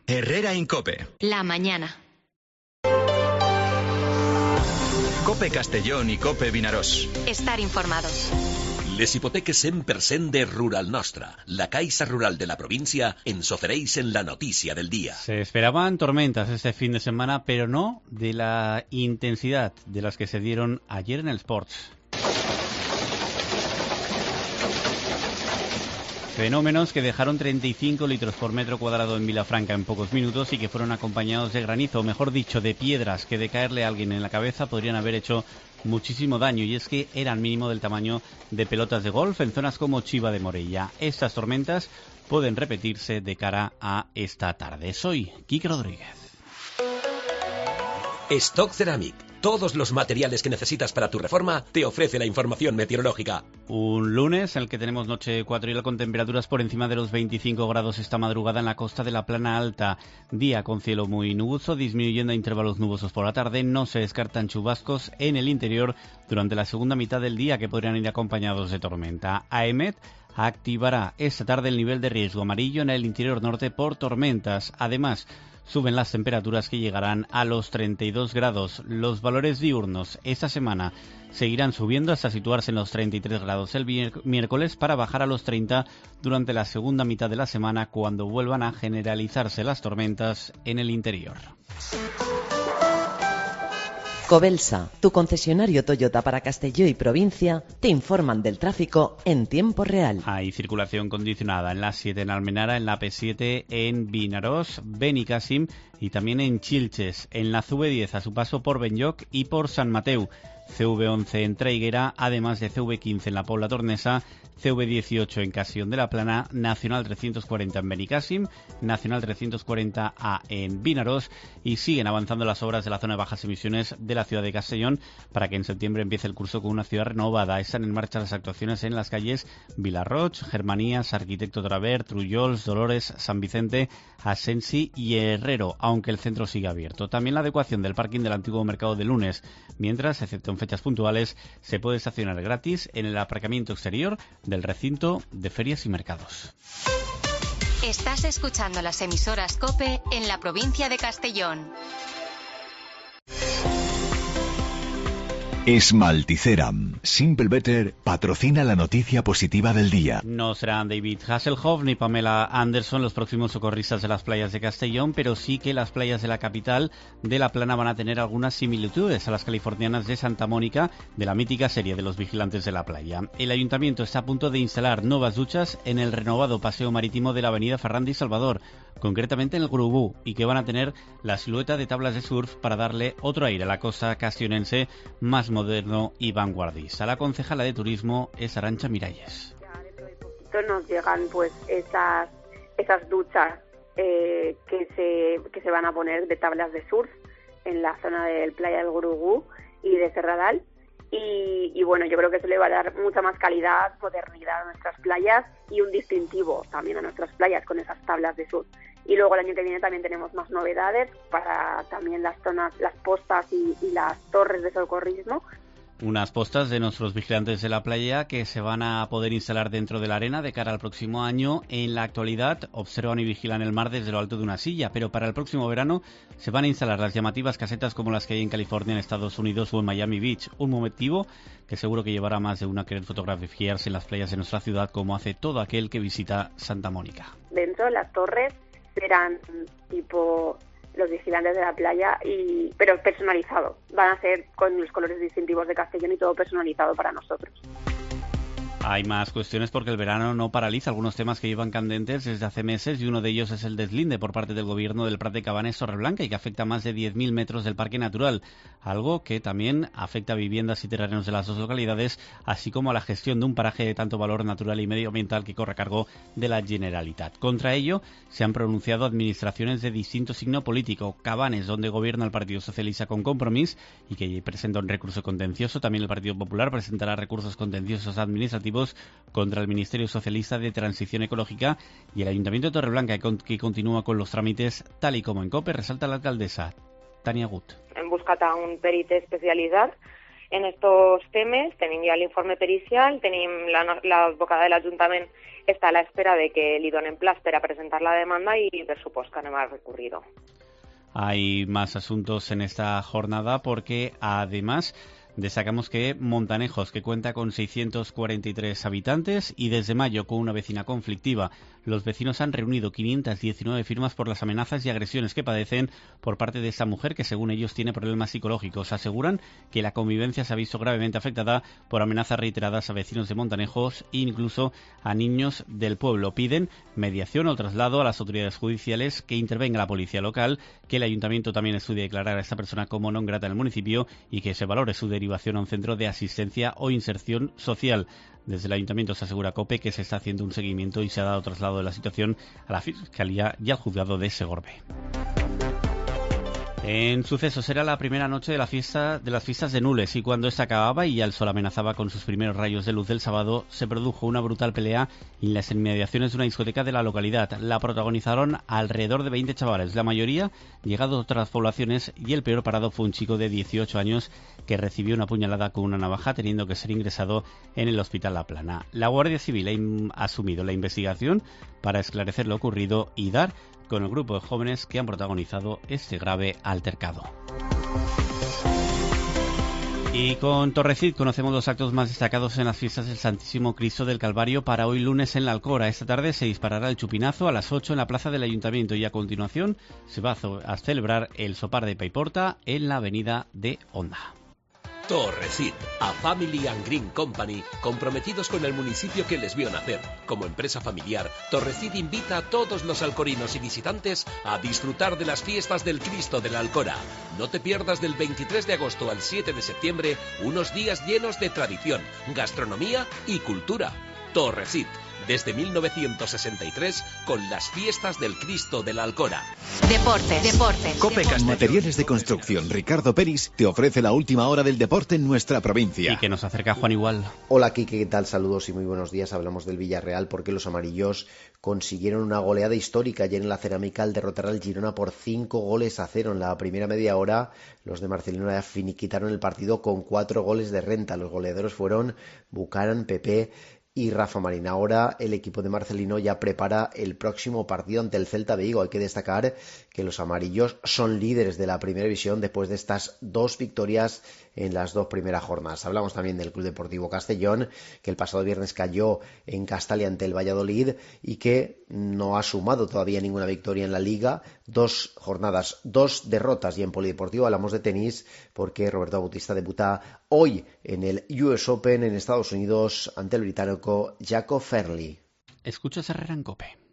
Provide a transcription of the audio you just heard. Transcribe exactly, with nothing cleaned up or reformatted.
Herrera Incope. La mañana. Cope Castellón y Cope Vinaròs. Estar informados. Les hipoteques cent per cent de Rural Nostra, la Caixa Rural de la provincia, ens ofereix en la noticia del día. Se esperaban tormentas este fin de semana, pero no de la intensidad de las que se dieron ayer en el Sports. Fenómenos que dejaron treinta y cinco litros por metro cuadrado en Vilafranca en pocos minutos y que fueron acompañados de granizo, o mejor dicho, de piedras que de caerle a alguien en la cabeza podrían haber hecho muchísimo daño, y es que eran mínimo del tamaño de pelotas de golf en zonas como Chiva de Morella. Estas tormentas pueden repetirse de cara a esta tarde. Soy Quique Rodríguez. Stock Ceramic. Todos los materiales que necesitas para tu reforma te ofrece la información meteorológica. Un lunes en el que tenemos noche ecuatorial con temperaturas por encima de los veinticinco grados esta madrugada en la costa de la Plana Alta. Día con cielo muy nuboso, disminuyendo a intervalos nubosos por la tarde. No se descartan chubascos en el interior durante la segunda mitad del día que podrían ir acompañados de tormenta. AEMET activará esta tarde el nivel de riesgo amarillo en el interior norte por tormentas. Además, suben las temperaturas que llegarán a los treinta y dos grados. Los valores diurnos esta semana seguirán subiendo hasta situarse en los treinta y tres grados el miércoles para bajar a los treinta durante la segunda mitad de la semana, cuando vuelvan a generalizarse las tormentas en el interior. Cobelsa, tu concesionario Toyota para Castelló y provincia, te informan del tráfico en tiempo real. Hay circulación condicionada en la siete en Almenara, en la P siete en Vinaròs, Benicàssim y también en Xilxes, en la C V diez a su paso por Benlloc y por San Mateu, C V once en Traiguera, además de C V quince en la Pobla Tornesa, C V dieciocho en Castellón de la Plana, Nacional trescientos cuarenta en Benicàssim, Nacional trescientos cuarenta A en Vinaròs, y siguen avanzando las obras de la zona de bajas emisiones de la ciudad de Castellón para que en septiembre empiece el curso con una ciudad renovada. Están en marcha las actuaciones en las calles Vilarroig, Germanías, Arquitecto Traver, Trullols, Dolores, San Vicente, Asensi y Herrero, aunque el centro sigue abierto. También la adecuación del parking del antiguo mercado de lunes, mientras, excepto en fechas puntuales, se puede estacionar gratis en el aparcamiento exterior del recinto de ferias y mercados. Estás escuchando las emisoras COPE en la provincia de Castellón. Esmalticeram Simple Better patrocina la noticia positiva del día. No serán David Hasselhoff ni Pamela Anderson los próximos socorristas de las playas de Castellón, pero sí que las playas de la capital de La Plana van a tener algunas similitudes a las californianas de Santa Mónica, de la mítica serie de los vigilantes de la playa. El ayuntamiento está a punto de instalar nuevas duchas en el renovado paseo marítimo de la avenida Ferrandi y Salvador, concretamente en el Gurubú, y que van a tener la silueta de tablas de surf para darle otro aire a la costa castellonense más moderno y vanguardista. La concejala de turismo es Arantxa Miralles. Ya dentro de poquito nos llegan pues esas esas duchas eh, que se que se van a poner de tablas de surf en la zona del playa del Gurugú y de Serradal, y, y bueno, yo creo que eso le va a dar mucha más calidad, modernidad a nuestras playas y un distintivo también a nuestras playas con esas tablas de surf. Y luego el año que viene también tenemos más novedades para también las zonas, las postas y, y las torres de socorrismo. Unas postas de nuestros vigilantes de la playa que se van a poder instalar dentro de la arena de cara al próximo año. En la actualidad observan y vigilan el mar desde lo alto de una silla, pero para el próximo verano se van a instalar las llamativas casetas como las que hay en California, en Estados Unidos o en Miami Beach. Un motivo que seguro que llevará más de una a querer fotografiarse en las playas de nuestra ciudad, como hace todo aquel que visita Santa Mónica. Dentro de las torres serán tipo los vigilantes de la playa, y pero personalizado. Van a ser con los colores distintivos de Castellón y todo personalizado para nosotros. Hay más cuestiones porque el verano no paraliza algunos temas que llevan candentes desde hace meses, y uno de ellos es el deslinde por parte del gobierno del Prat de Cabanes Torreblanca y que afecta a más de diez mil metros del parque natural, algo que también afecta a viviendas y terrenos de las dos localidades, así como a la gestión de un paraje de tanto valor natural y medioambiental que corre a cargo de la Generalitat. Contra ello se han pronunciado administraciones de distinto signo político. Cabanes, donde gobierna el Partido Socialista con Compromís y que presenta un recurso contencioso. También el Partido Popular presentará recursos contenciosos administrativos contra el Ministerio Socialista de Transición Ecológica, y el Ayuntamiento de Torreblanca, que continúa con los trámites tal y como en COPE, resalta la alcaldesa Tania Gut. Hem buscat a un perit especialitzat en estos temes. Tenim ja l'informe pericial, tenim l'advocada de l'Ajuntament està a l'espera de que li donen plaç per a presentar la demanda i per supost que anem a recurrir-ho. Hay más asuntos en esta jornada porque además destacamos que Montanejos, que cuenta con seiscientos cuarenta y tres habitantes y desde mayo con una vecina conflictiva, los vecinos han reunido quinientas diecinueve firmas por las amenazas y agresiones que padecen por parte de esta mujer que según ellos tiene problemas psicológicos. Aseguran que la convivencia se ha visto gravemente afectada por amenazas reiteradas a vecinos de Montanejos e incluso a niños del pueblo. Piden mediación o traslado a las autoridades judiciales, que intervenga la policía local, que el ayuntamiento también estudie declarar a esta persona como non grata en el municipio y que se valore su derivación a un centro de asistencia o inserción social. Desde el ayuntamiento se asegura COPE que se está haciendo un seguimiento y se ha dado traslado de la situación a la Fiscalía y al juzgado de Segorbe. En sucesos era la primera noche de la fiesta de las fiestas de Nules y cuando esta acababa y ya el sol amenazaba con sus primeros rayos de luz del sábado, se produjo una brutal pelea en las inmediaciones de una discoteca de la localidad. La protagonizaron alrededor de veinte chavales, la mayoría llegados de otras poblaciones, y el peor parado fue un chico de dieciocho años que recibió una puñalada con una navaja, teniendo que ser ingresado en el hospital La Plana. La Guardia Civil ha asumido la investigación para esclarecer lo ocurrido y dar con el grupo de jóvenes que han protagonizado este grave altercado. Y con Torrecid conocemos los actos más destacados en las fiestas del Santísimo Cristo del Calvario para hoy lunes en la Alcora. Esta tarde se disparará el chupinazo a las ocho en la plaza del Ayuntamiento y a continuación se va a celebrar el sopar de Paiporta en la avenida de Onda. Torrecid, a Family and Green Company, comprometidos con el municipio que les vio nacer. Como empresa familiar, Torrecid invita a todos los alcorinos y visitantes a disfrutar de las fiestas del Cristo de la Alcora. No te pierdas del veintitrés de agosto al siete de septiembre unos días llenos de tradición, gastronomía y cultura. Torrecid, desde mil novecientos sesenta y tres, con las fiestas del Cristo de la Alcora. Deportes, deportes. Cope Castellón. Materiales de construcción Ricardo Peris te ofrece la última hora del deporte en nuestra provincia. Y que nos acerca Juan Igual. Hola Kike, ¿qué tal? Saludos y muy buenos días. Hablamos del Villarreal porque los amarillos consiguieron una goleada histórica ayer en la Cerámica al derrotar al Girona por cinco goles a cero. En la primera media hora los de Marcelino ya finiquitaron el partido con cuatro goles de renta. Los goleadores fueron Bucaran, Pepe y Rafa Marín. Ahora el equipo de Marcelino ya prepara el próximo partido ante el Celta de Vigo. Hay que destacar que los amarillos son líderes de la primera división después de estas dos victorias en las dos primeras jornadas. Hablamos también del Club Deportivo Castellón, que el pasado viernes cayó en Castalia ante el Valladolid y que no ha sumado todavía ninguna victoria en la Liga. Dos jornadas, dos derrotas. Y en Polideportivo hablamos de tenis porque Roberto Bautista debuta hoy en el U S Open en Estados Unidos ante el británico Jaco Fairley. Escuchas Herrera en COPE.